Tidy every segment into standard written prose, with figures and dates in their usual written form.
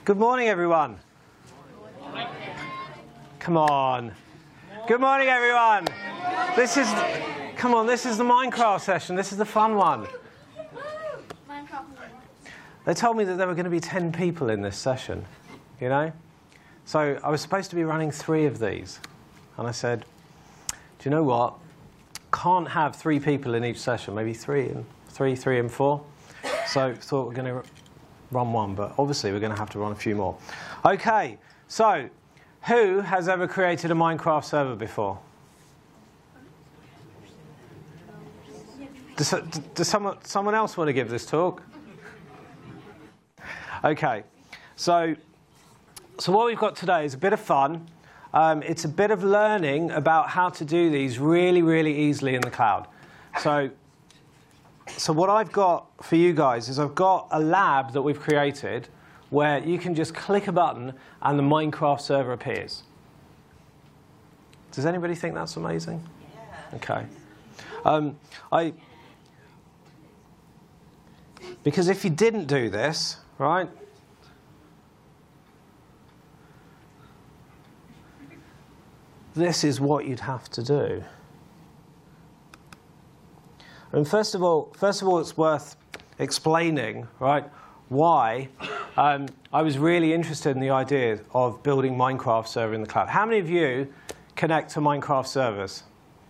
Good morning, everyone. Come on. Good morning, everyone. Come on, this is the Minecraft session. This is the fun one. They told me that there were going to be 10 people in this session, you know? So I was supposed to be running 3 of these. And I said, do you know what? Can't have 3 people in each session, maybe 3 and 4. So thought we're going to run 1, but obviously we're going to have to run a few more. Okay, so who has ever created a Minecraft server before? Does someone else want to give this talk? Okay, so what we've got today is a bit of fun. It's a bit of learning about how to do these really, really easily in the cloud. So what I've got for you guys is I've got a lab that we've created where you can just click a button and the Minecraft server appears. Does anybody think that's amazing? Yeah. Okay. Because if you didn't do this, right, this is what you'd have to do. And first of all, it's worth explaining, right, why I was really interested in the idea of building Minecraft server in the cloud. How many of you connect to Minecraft servers?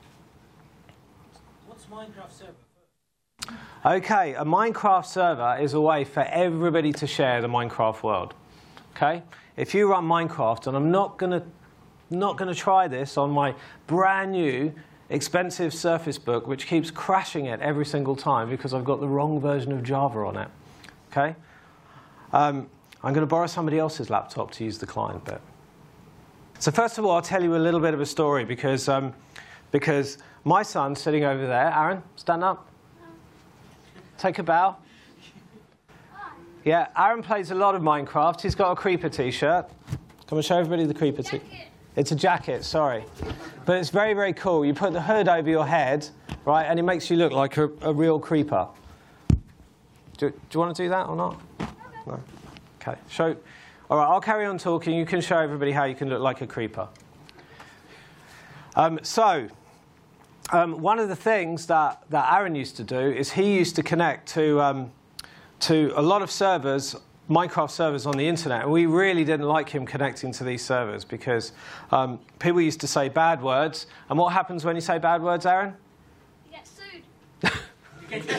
What's Minecraft server? Okay, a Minecraft server is a way for everybody to share the Minecraft world. Okay, if you run Minecraft, and I'm not going to try this on my brand new expensive Surface Book, which keeps crashing it every single time because I've got the wrong version of Java on it. Okay, I'm going to borrow somebody else's laptop to use the client bit. So first of all, I'll tell you a little bit of a story because my son's sitting over there. Aaron, stand up. Take a bow. Yeah, Aaron plays a lot of Minecraft. He's got a Creeper t-shirt. Come and show everybody the Creeper t-shirt. It's a jacket, sorry. But it's very, very cool. You put the hood over your head, right, and it makes you look like a real creeper. Do you want to do that or not? No? Okay. All right, I'll carry on talking. You can show everybody how you can look like a creeper. One of the things that Aaron used to do is he used to connect to a lot of servers, Minecraft servers on the internet, and we really didn't like him connecting to these servers because people used to say bad words. And what happens when you say bad words, Aaron? You get sued.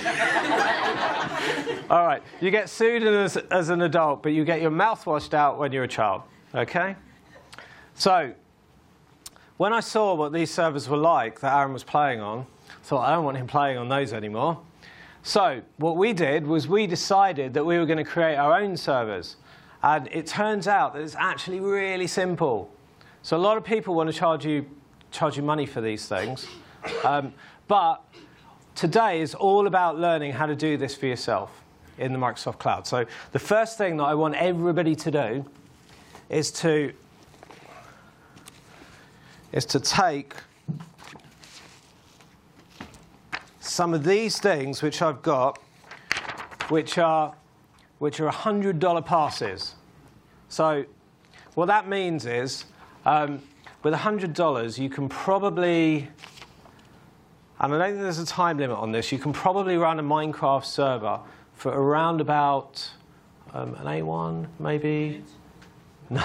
All right, you get sued as an adult, but you get your mouth washed out when you're a child. Okay? So when I saw what these servers were like that Aaron was playing on, I thought, I don't want him playing on those anymore. So what we did was we decided that we were going to create our own servers. And it turns out that it's actually really simple. So a lot of people want to charge you money for these things. But today is all about learning how to do this for yourself in the Microsoft Cloud. So the first thing that I want everybody to do is to take some of these things which I've got, which are $100 passes. So what that means is, with $100, you can probably, and I don't think there's a time limit on this, you can probably run a Minecraft server for around about an A1, maybe. No,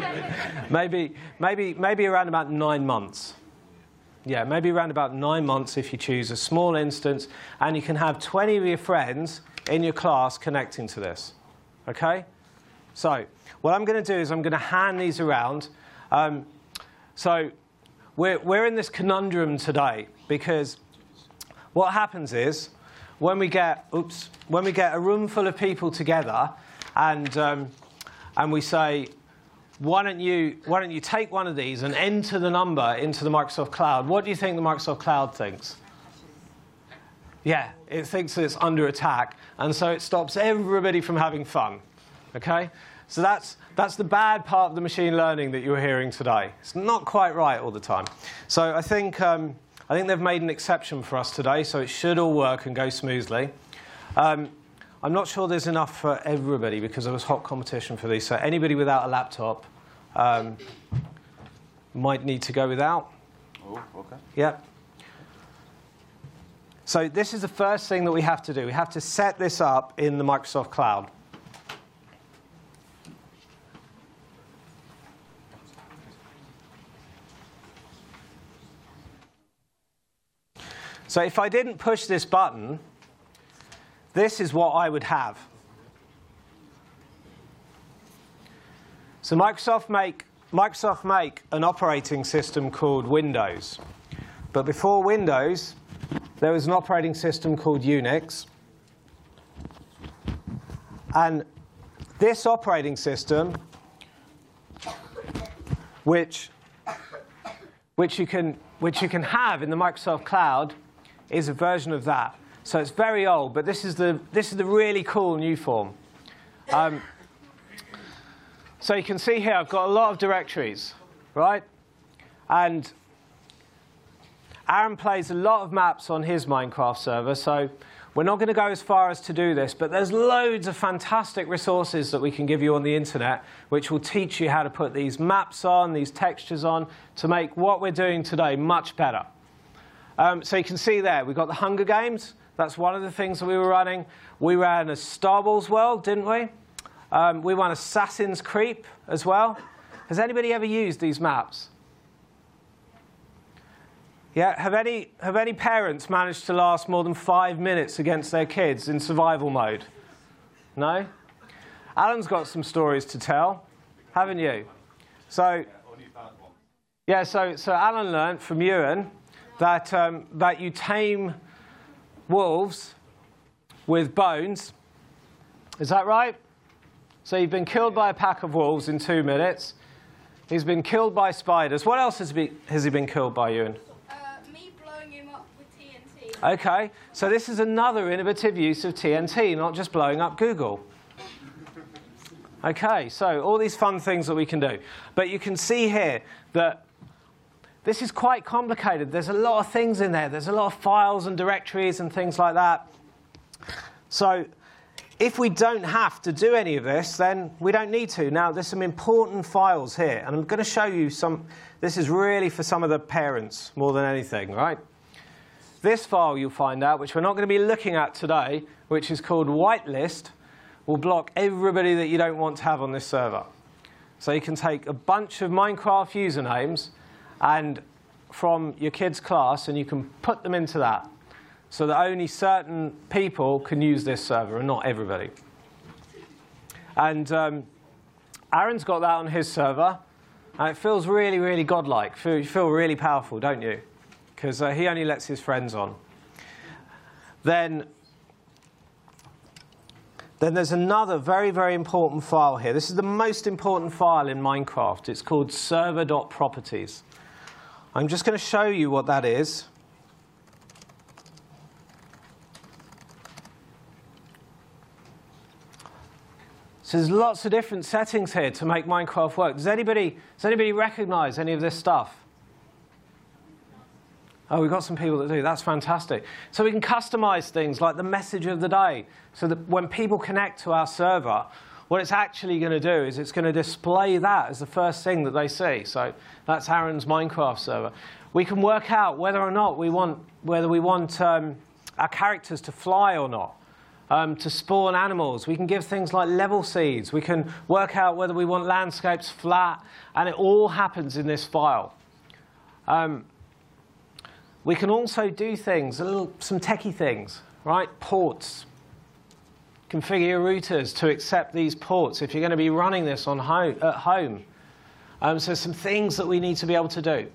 maybe around about 9 months. Yeah, maybe around about 9 months if you choose a small instance, and you can have 20 of your friends in your class connecting to this. Okay? So what I'm going to do is I'm going to hand these around. So we're in this conundrum today because what happens is when we get a room full of people together and we say, why don't you take one of these and enter the number into the Microsoft Cloud? What do you think the Microsoft Cloud thinks? Yeah, it thinks that it's under attack, and so it stops everybody from having fun. Okay? So that's the bad part of the machine learning that you're hearing today. It's not quite right all the time. So I think they've made an exception for us today, so it should all work and go smoothly. I'm not sure there's enough for everybody because there was hot competition for these. So anybody without a laptop might need to go without. Oh, okay. Yep. So this is the first thing that we have to do. We have to set this up in the Microsoft Cloud. So if I didn't push this button, this is what I would have. So Microsoft make an operating system called Windows. But before Windows, there was an operating system called Unix. And this operating system, which you can have in the Microsoft Cloud, is a version of that. So it's very old, but this is the really cool new form. So you can see here I've got a lot of directories, right? And Aaron plays a lot of maps on his Minecraft server, so we're not going to go as far as to do this, but there's loads of fantastic resources that we can give you on the internet which will teach you how to put these maps on, these textures on, to make what we're doing today much better. So you can see there, we've got the Hunger Games. That's one of the things that we were running. We ran a Star Wars world, didn't we? We ran Assassin's Creep as well. Has anybody ever used these maps? Yeah, have any parents managed to last more than 5 minutes against their kids in survival mode? No? Alan's got some stories to tell, haven't you? So, yeah, so Alan learnt from Ewan that you tame wolves with bones. Is that right? So you've been killed by a pack of wolves in 2 minutes. He's been killed by spiders. What else has he been killed by, Ewan? Me blowing him up with TNT. OK, so this is another innovative use of TNT, not just blowing up Google. OK, so all these fun things that we can do. But you can see here that this is quite complicated. There's a lot of things in there. There's a lot of files and directories and things like that. So if we don't have to do any of this, then we don't need to. Now, there's some important files here, and I'm going to show you some. This is really for some of the parents more than anything, right? This file you'll find out, which we're not going to be looking at today, which is called whitelist, will block everybody that you don't want to have on this server. So you can take a bunch of Minecraft usernames and from your kid's class, and you can put them into that, so that only certain people can use this server and not everybody. And Aaron's got that on his server, and it feels really, really godlike. You feel really powerful, don't you? Because he only lets his friends on. Then there's another very, very important file here. This is the most important file in Minecraft. It's called server.properties. I'm just going to show you what that is. So there's lots of different settings here to make Minecraft work. Does anybody recognize any of this stuff? Oh, we've got some people that do. That's fantastic. So we can customize things like the message of the day, so that when people connect to our server, what it's actually going to do is it's going to display that as the first thing that they see. So that's Aaron's Minecraft server. We can work out whether or not we want our characters to fly or not, to spawn animals. We can give things like level seeds. We can work out whether we want landscapes flat, and it all happens in this file. We can also do things, some techie things, right? Ports. Configure your routers to accept these ports if you're going to be running this at home. So some things that we need to be able to do.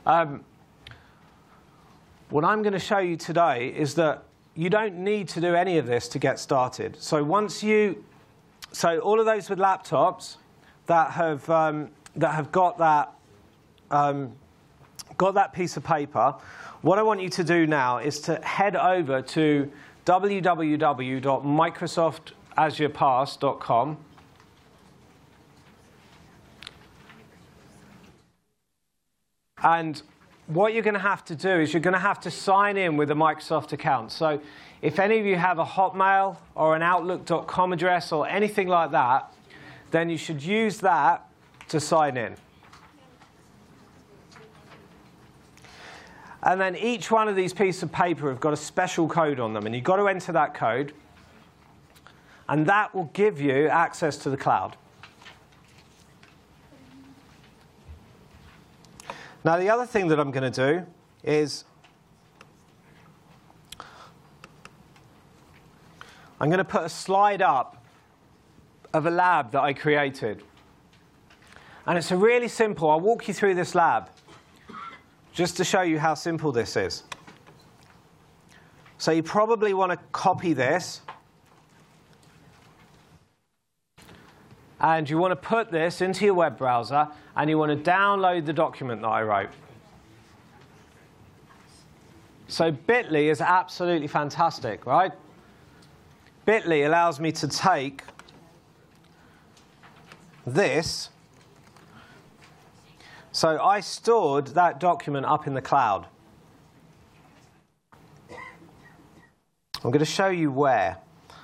What I'm going to show you today is that you don't need to do any of this to get started. So all of those with laptops that have got that piece of paper, what I want you to do now is to head over to www.microsoftazurepass.com. And what you're going to have to do is you're going to have to sign in with a Microsoft account. So if any of you have a Hotmail or an Outlook.com address or anything like that, then you should use that to sign in. And then each one of these pieces of paper have got a special code on them, and you've got to enter that code, and that will give you access to the cloud. Now, the other thing that I'm going to do is I'm going to put a slide up of a lab that I created. And it's a really simple, I'll walk you through this lab just to show you how simple this is. So you probably want to copy this. And you want to put this into your web browser, and you want to download the document that I wrote. So Bitly is absolutely fantastic, right? Bitly allows me to take this. So I stored that document up in the cloud. I'm going to show you where.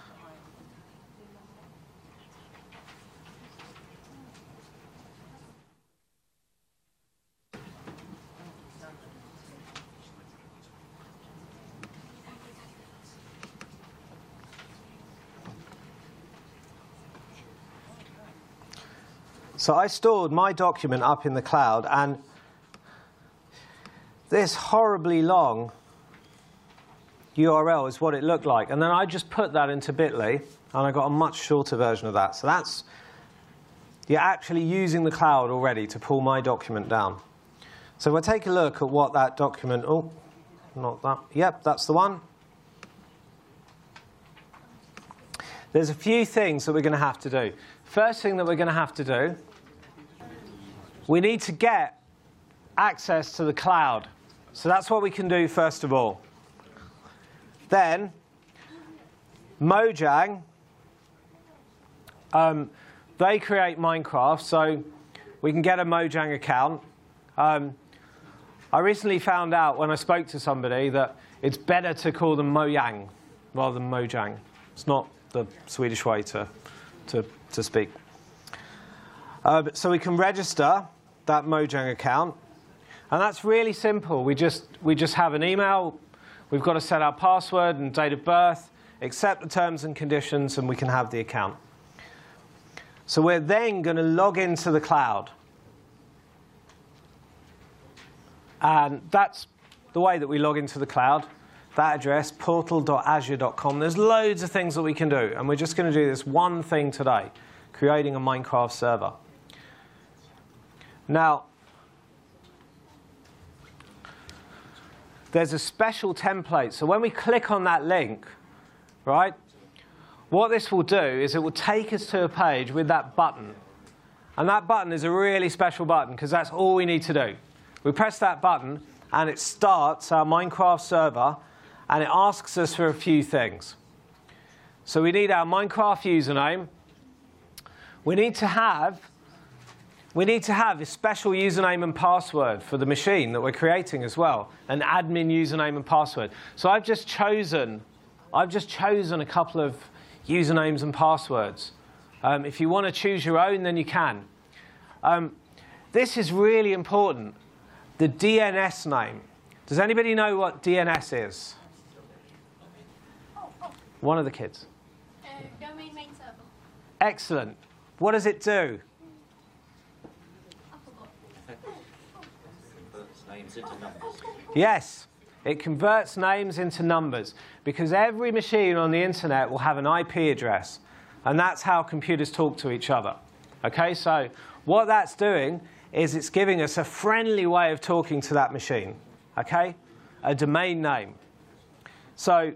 So I stored my document up in the cloud, and this horribly long URL is what it looked like. And then I just put that into Bitly, and I got a much shorter version of that. So that's, you're actually using the cloud already to pull my document down. So we'll take a look at what that document, oh, not that, yep, that's the one. There's a few things that we're going to have to do. First thing that we're going to have to do, we need to get access to the cloud. So that's what we can do first of all. Then, Mojang, they create Minecraft, so we can get a Mojang account. I recently found out when I spoke to somebody that it's better to call them Mojang rather than Mojang. It's not the Swedish way to speak. So we can register that Mojang account, and that's really simple. We just have an email. We've got to set our password and date of birth, accept the terms and conditions, and we can have the account. So we're then going to log into the cloud, and that's the way that we log into the cloud. That address, portal.azure.com. There's loads of things that we can do, and we're just going to do this one thing today, creating a Minecraft server. Now, there's a special template. So when we click on that link, right, what this will do is it will take us to a page with that button. And that button is a really special button because that's all we need to do. We press that button, and it starts our Minecraft server, and it asks us for a few things. So we need our Minecraft username. We need to have a special username and password for the machine that we're creating as well, an admin username and password. So I've just chosen a couple of usernames and passwords. If you want to choose your own, then you can. This is really important. The DNS name. Does anybody know what DNS is? One of the kids. Domain name server. Excellent. What does it do? Converts names into numbers. Yes, it converts names into numbers because every machine on the internet will have an IP address, and that's how computers talk to each other. Okay, so what that's doing is it's giving us a friendly way of talking to that machine. Okay, a domain name. So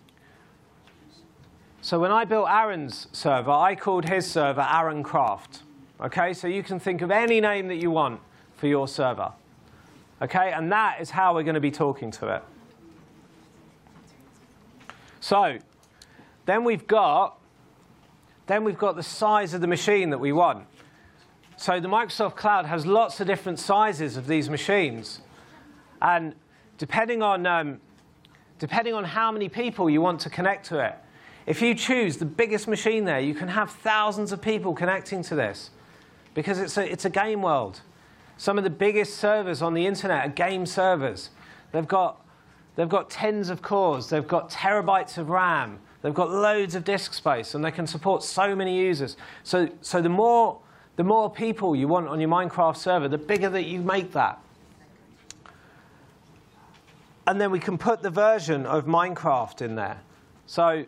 when I built Aaron's server, I called his server AaronCraft. Okay, so you can think of any name that you want for your server. Okay, and that is how we're going to be talking to it. So then we've got the size of the machine that we want. So the Microsoft Cloud has lots of different sizes of these machines. And depending on how many people you want to connect to it, if you choose the biggest machine there, you can have thousands of people connecting to this because it's a game world. Some of the biggest servers on the internet are game servers. They've got tens of cores. They've got terabytes of RAM. They've got loads of disk space, and they can support so many users. So the more people you want on your Minecraft server, the bigger that you make that. And then we can put the version of Minecraft in there. So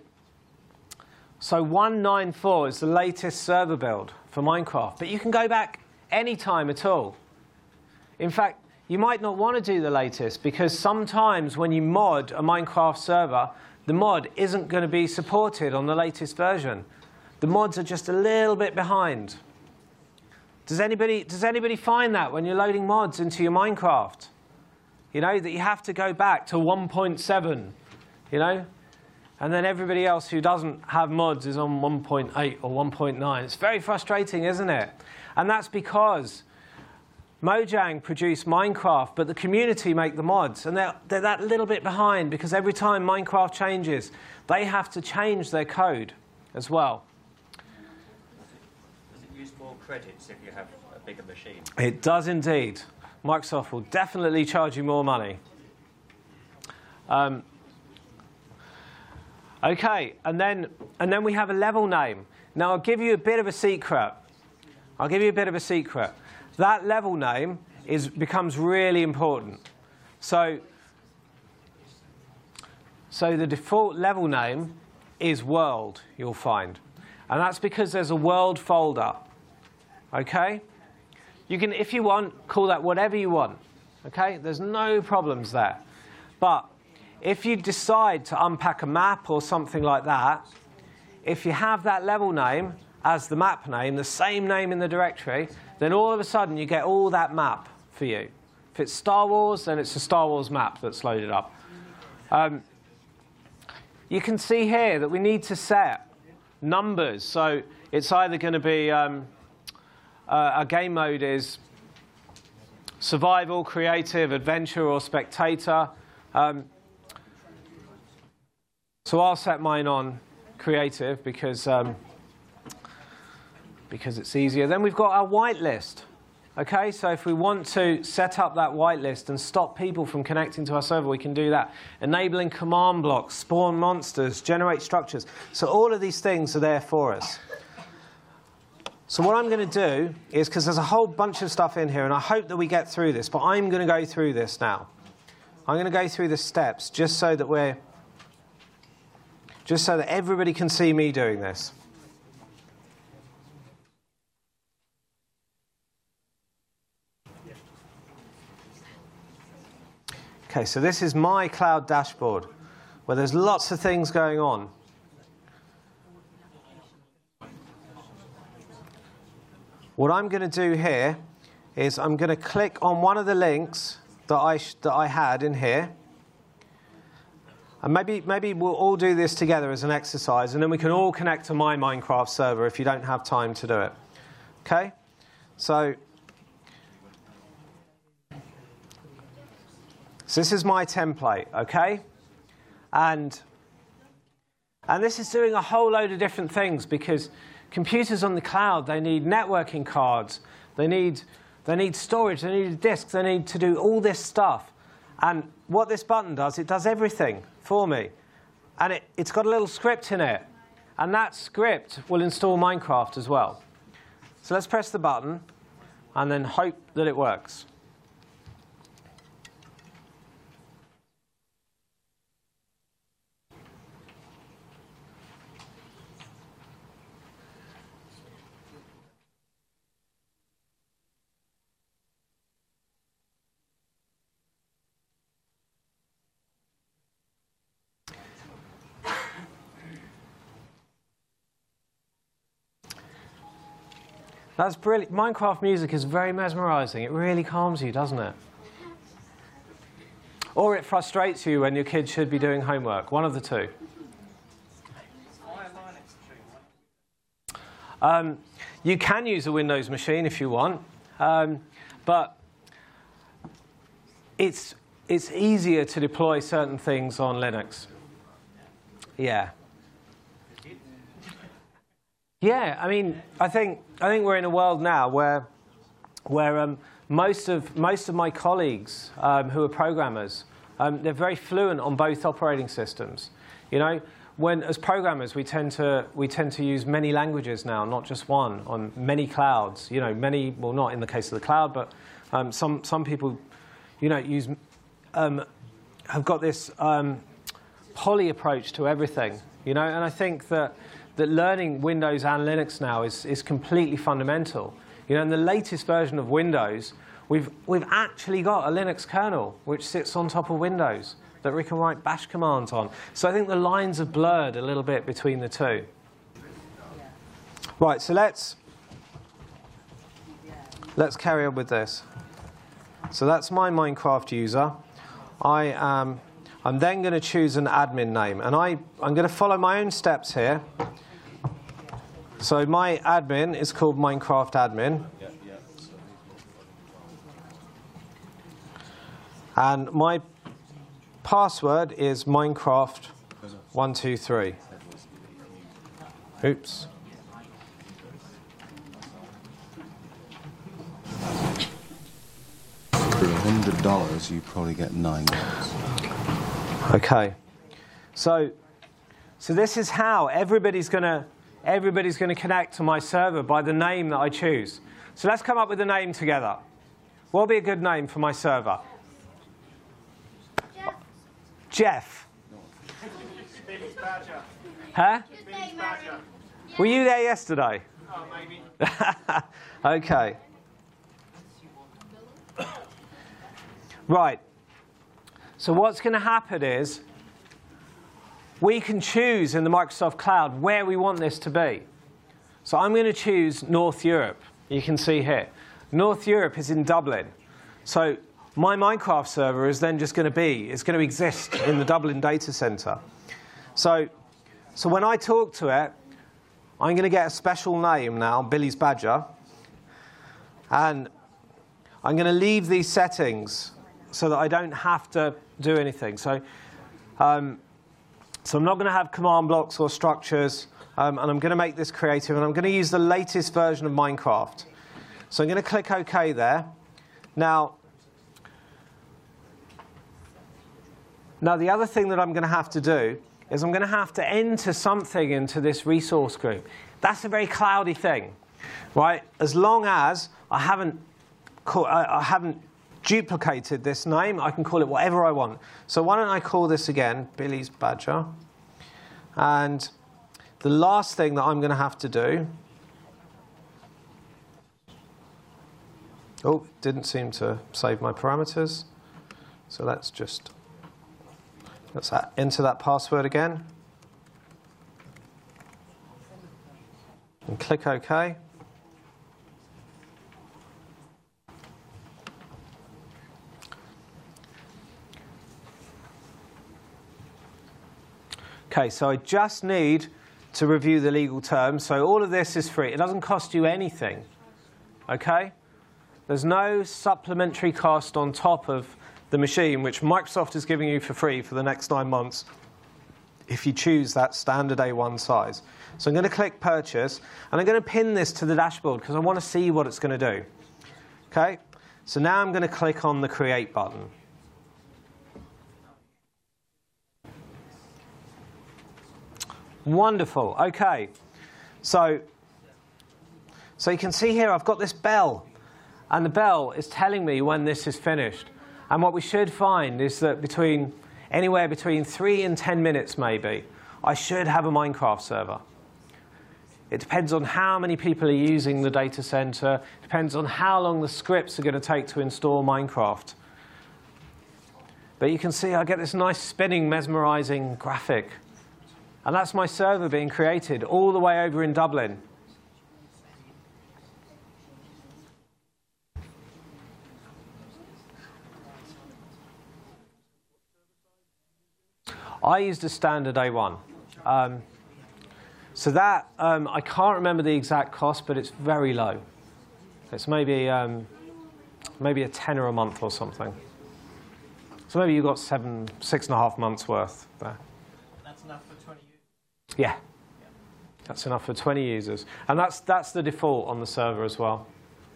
1.9.4 is the latest server build for Minecraft. But you can go back any time at all. In fact, you might not want to do the latest because sometimes when you mod a Minecraft server, the mod isn't going to be supported on the latest version. The mods are just a little bit behind. Does anybody find that when you're loading mods into your Minecraft? You know, that you have to go back to 1.7, you know? And then everybody else who doesn't have mods is on 1.8 or 1.9. It's very frustrating, isn't it? And that's because Mojang produced Minecraft, but the community make the mods. And they're that little bit behind because every time Minecraft changes, they have to change their code as well. Does it use more credits if you have a bigger machine? It does indeed. Microsoft will definitely charge you more money. OK, and then we have a level name. Now, I'll give you a bit of a secret. That level name becomes really important. So the default level name is world, you'll find. And that's because there's a world folder. OK? You can, if you want, call that whatever you want. OK? There's no problems there. But if you decide to unpack a map or something like that, if you have that level name as the map name, the same name in the directory, then all of a sudden you get all that map for you. If it's Star Wars, then it's a Star Wars map that's loaded up. You can see here that we need to set numbers. So it's either going to be a game mode is survival, creative, adventure, or spectator. So I'll set mine on creative because it's easier. Then we've got our whitelist. OK, so if we want to set up that whitelist and stop people from connecting to our server, we can do that. Enabling command blocks, spawn monsters, generate structures. So all of these things are there for us. So what I'm going to do is, because there's a whole bunch of stuff in here, and I hope that we get through this, but I'm going to go through this now. I'm going to go through the steps just so that everybody can see me doing this. OK, so this is my cloud dashboard, where there's lots of things going on. What I'm going to do here is I'm going to click on one of the links that I had in here. And maybe we'll all do this together as an exercise, and then we can all connect to my Minecraft server if you don't have time to do it. OK? So this is my template, OK? And this is doing a whole load of different things because computers on the cloud, they need networking cards, they need storage, they need a disk, they need to do all this stuff. And what this button does, it does everything for me. And it's got a little script in it. And that script will install Minecraft as well. So let's press the button and then hope that it works. That's brilliant. Minecraft music is very mesmerizing. It really calms you, doesn't it? Or it frustrates you when your kids should be doing homework. One of the two. You can use a Windows machine if you want, but it's it's easier to deploy certain things on Linux. Yeah. Yeah, I mean, I think we're in a world now where most of my colleagues who are programmers, they're very fluent on both operating systems. You know, as programmers, we tend to use many languages now, not just one, on many clouds. You know, well, not in the case of the cloud, but some people, you know, have got this poly approach to everything. You know, and I think that learning Windows and Linux now is completely fundamental. You know, in the latest version of Windows, we've actually got a Linux kernel which sits on top of Windows that we can write bash commands on. So I think the lines are blurred a little bit between the two. Right, so let's carry on with this. So that's my Minecraft user. I'm then going to choose an admin name, and I'm going to follow my own steps here. So my admin is called Minecraft admin. And my password is Minecraft123. Oops. For $100, you probably get $9. Okay. So this is how everybody's going to connect to my server by the name that I choose. So let's come up with a name together. What would be a good name for my server? Jeff. Billy's Badger. Huh? Billy's Badger. Were you there yesterday? Oh, maybe. Okay. Right. So what's going to happen is we can choose in the Microsoft Cloud where we want this to be. So I'm going to choose North Europe. You can see here. North Europe is in Dublin. So my Minecraft server is then just going to exist in the Dublin data center. So when I talk to it, I'm going to get a special name now, Billy's Badger. And I'm going to leave these settings so that I don't have to do anything. So I'm not going to have command blocks or structures, and I'm going to make this creative, and I'm going to use the latest version of Minecraft. So I'm going to click OK there. Now the other thing that I'm going to have to do is I'm going to have to enter something into this resource group. That's a very cloudy thing, right? As long as I haven't duplicated this name, I can call it whatever I want. So why don't I call this again Billy's Badger? And the last thing that I'm going to have to do... Oh, didn't seem to save my parameters. So let's enter that password again. And click OK. Okay, so I just need to review the legal terms. So all of this is free. It doesn't cost you anything. Okay? There's no supplementary cost on top of the machine, which Microsoft is giving you for free for the next 9 months if you choose that standard A1 size. So I'm going to click Purchase, and I'm going to pin this to the dashboard because I want to see what it's going to do. Okay? So now I'm going to click on the Create button. Wonderful. Okay. So you can see here I've got this bell, and the bell is telling me when this is finished. And what we should find is that anywhere between 3 and 10 minutes maybe, I should have a Minecraft server. It depends on how many people are using the data center. It depends on how long the scripts are going to take to install Minecraft. But you can see I get this nice spinning, mesmerizing graphic. And that's my server being created all the way over in Dublin. I used a standard A1. So that, I can't remember the exact cost, but it's very low. It's maybe a tenner a month or something. So maybe you've got 6.5 months worth there. That's enough for 20 years. Yeah. That's enough for 20 users. And that's the default on the server as well.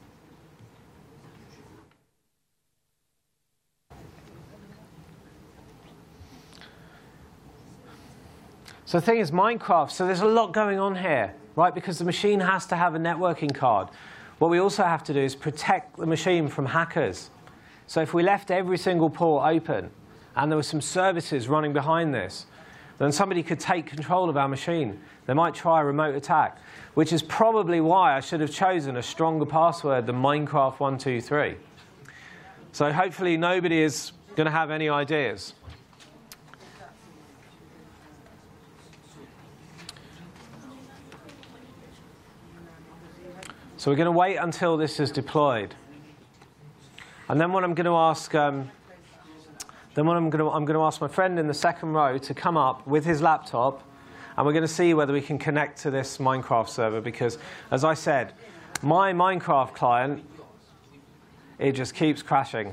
So the thing is, Minecraft, so there's a lot going on here, right? Because the machine has to have a networking card. What we also have to do is protect the machine from hackers. So if we left every single port open and there were some services running behind this, then somebody could take control of our machine. They might try a remote attack, which is probably why I should have chosen a stronger password than Minecraft123. So hopefully nobody is going to have any ideas. So we're going to wait until this is deployed. And then what I'm going to ask, I'm going to ask my friend in the second row to come up with his laptop, and we're going to see whether we can connect to this Minecraft server, because, as I said, my Minecraft client, it just keeps crashing.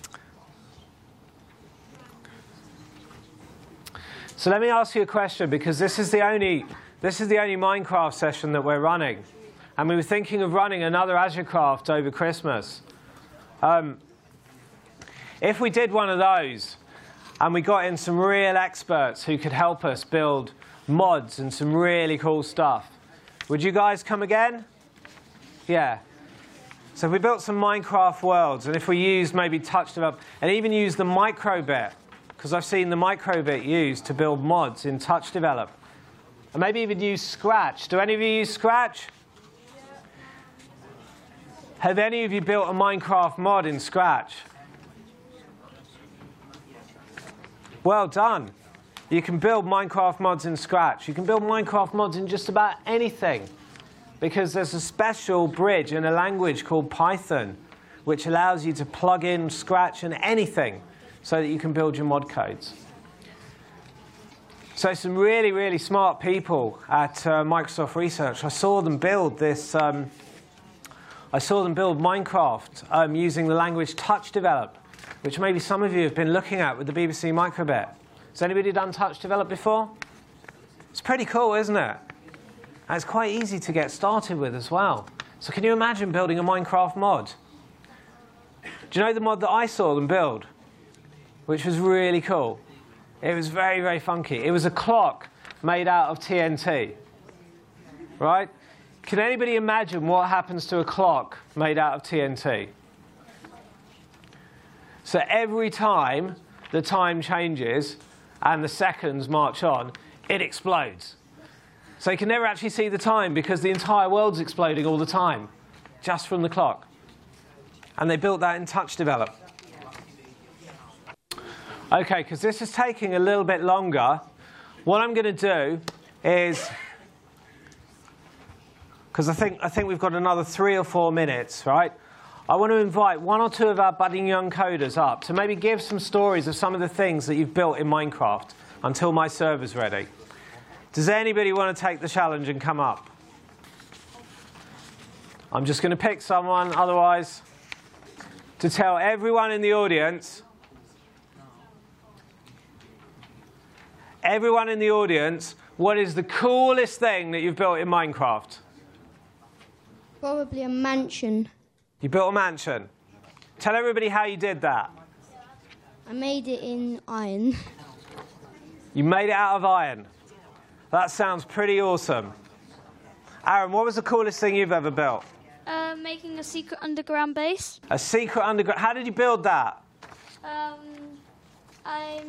So let me ask you a question, because this is the only Minecraft session that we're running. And we were thinking of running another AzureCraft over Christmas. If we did one of those, and we got in some real experts who could help us build mods and some really cool stuff, would you guys come again? Yeah. So if we built some Minecraft worlds, and if we used maybe Touch Develop, and even used the microbit, because I've seen the microbit used to build mods in Touch Develop, and maybe even use Scratch. Do any of you use Scratch? Have any of you built a Minecraft mod in Scratch? Well done. You can build Minecraft mods in Scratch. You can build Minecraft mods in just about anything, because there's a special bridge in a language called Python, which allows you to plug in Scratch and anything so that you can build your mod codes. So some really, really smart people at Microsoft Research, I saw them build this. I saw them build Minecraft using the language Touch Develop, which maybe some of you have been looking at with the BBC Microbit. Has anybody done Touch Develop before? It's pretty cool, isn't it? And it's quite easy to get started with as well. So can you imagine building a Minecraft mod? Do you know the mod that I saw them build, which was really cool? It was very, very funky. It was a clock made out of TNT, right? Can anybody imagine what happens to a clock made out of TNT? So every time the time changes and the seconds march on, it explodes. So you can never actually see the time because the entire world's exploding all the time, just from the clock. And they built that in Touch Develop. OK, because this is taking a little bit longer, what I'm going to do is, because I think we've got another 3 or 4 minutes, right? I want to invite 1 or 2 of our budding young coders up to maybe give some stories of some of the things that you've built in Minecraft until my server's ready. Does anybody want to take the challenge and come up? I'm just going to pick someone, otherwise, to tell everyone in the audience, what is the coolest thing that you've built in Minecraft? Probably a mansion. You built a mansion. Tell everybody how you did that. I made it in iron. You made it out of iron. That sounds pretty awesome. Aaron, what was the coolest thing you've ever built? Making a secret underground base. A secret underground. How did you build that? I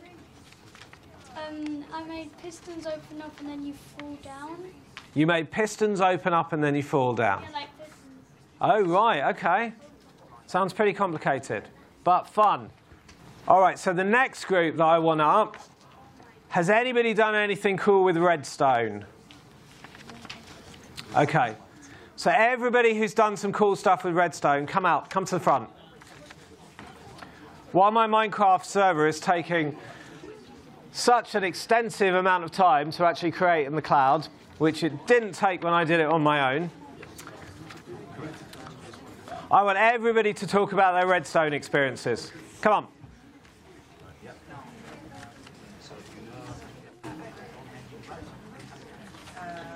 made pistons open up and then you fall down. You made pistons open up and then you fall down. Yeah, like pistons. Oh, right, OK. Sounds pretty complicated, but fun. All right, so the next group that I want up, has anybody done anything cool with redstone? OK. So everybody who's done some cool stuff with redstone, come out, come to the front. While my Minecraft server is taking such an extensive amount of time to actually create in the cloud, which it didn't take when I did it on my own, I want everybody to talk about their redstone experiences. Come on.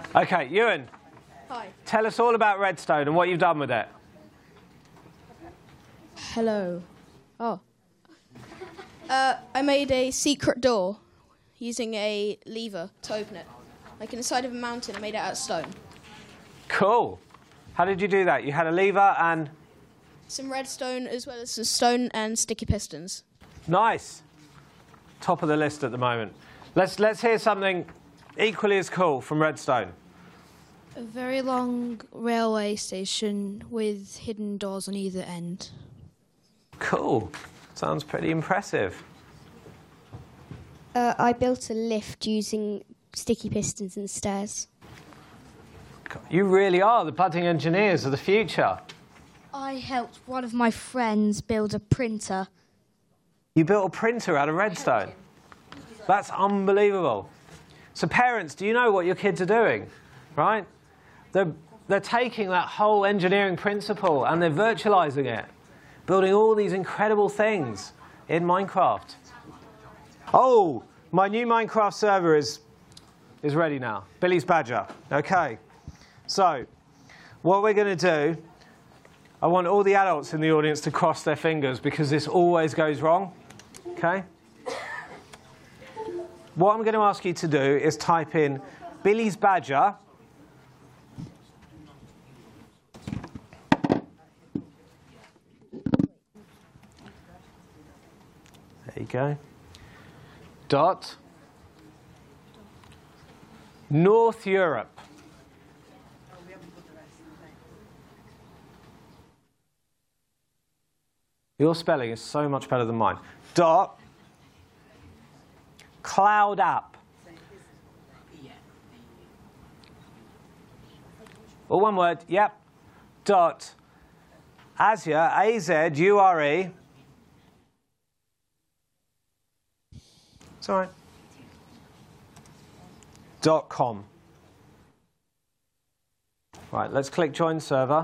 Okay, Ewan, Hi. tell us all about Redstone and what you've done with it. Hello. Oh. I made a secret door using a lever to open it. Like inside of a mountain, I made it out of stone. Cool. How did you do that? You had a lever and... Some redstone as well as some stone and sticky pistons. Nice. Top of the list at the moment. Let's hear something equally as cool from Redstone. A very long railway station with hidden doors on either end. Cool. Sounds pretty impressive. I built a lift using sticky pistons and stairs. You really are the budding engineers of the future. I helped one of my friends build a printer. You built a printer out of Redstone. That's unbelievable. So parents, do you know what your kids are doing? Right? They're taking that whole engineering principle and they're virtualizing it, building all these incredible things in Minecraft. Oh, my new Minecraft server is ready now. Billy's Badger. Okay. So, what we're going to do, I want all the adults in the audience to cross their fingers because this always goes wrong. Okay? What I'm going to ask you to do is type in Billy's Badger. There you go. Dot. North Europe. Your spelling is so much better than mine. Dot. Cloud app. All one word, yep. Dot. Azure, A-Z-U-R-E. It's all right. .com. Right, let's click Join Server.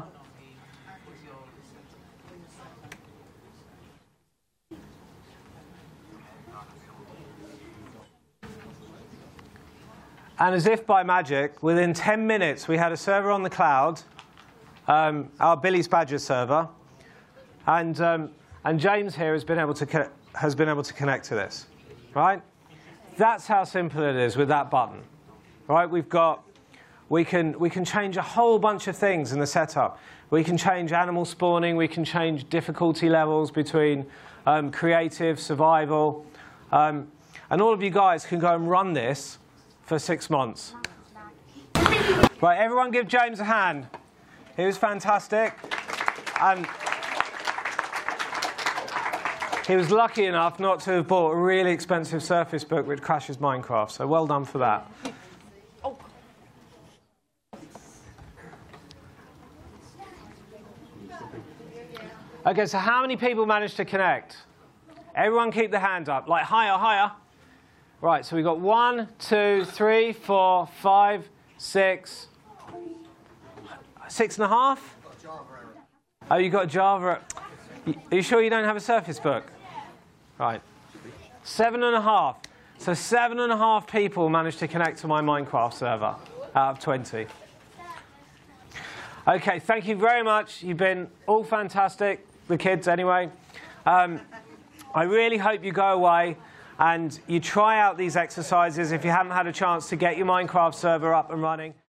And as if by magic, within 10 minutes, we had a server on the cloud, our Billy's Badger server, and James here has been able to connect to this, right? That's how simple it is with that button, right? We can change a whole bunch of things in the setup. We can change animal spawning. We can change difficulty levels between creative, survival, and all of you guys can go and run this for 6 months. Right, everyone give James a hand. He was fantastic. And he was lucky enough not to have bought a really expensive Surface Book which crashes Minecraft, so well done for that. Okay, so how many people managed to connect? Everyone keep the hand up, like higher, higher. Right, so we've got 1, 2, 3, 4, 5, 6, 6.5? Oh, you got Java. Are you sure you don't have a Surface Book? Right. 7.5. So 7.5 people managed to connect to my Minecraft server out of 20. Okay, thank you very much. You've been all fantastic, the kids anyway. I really hope you go away and you try out these exercises if you haven't had a chance to get your Minecraft server up and running.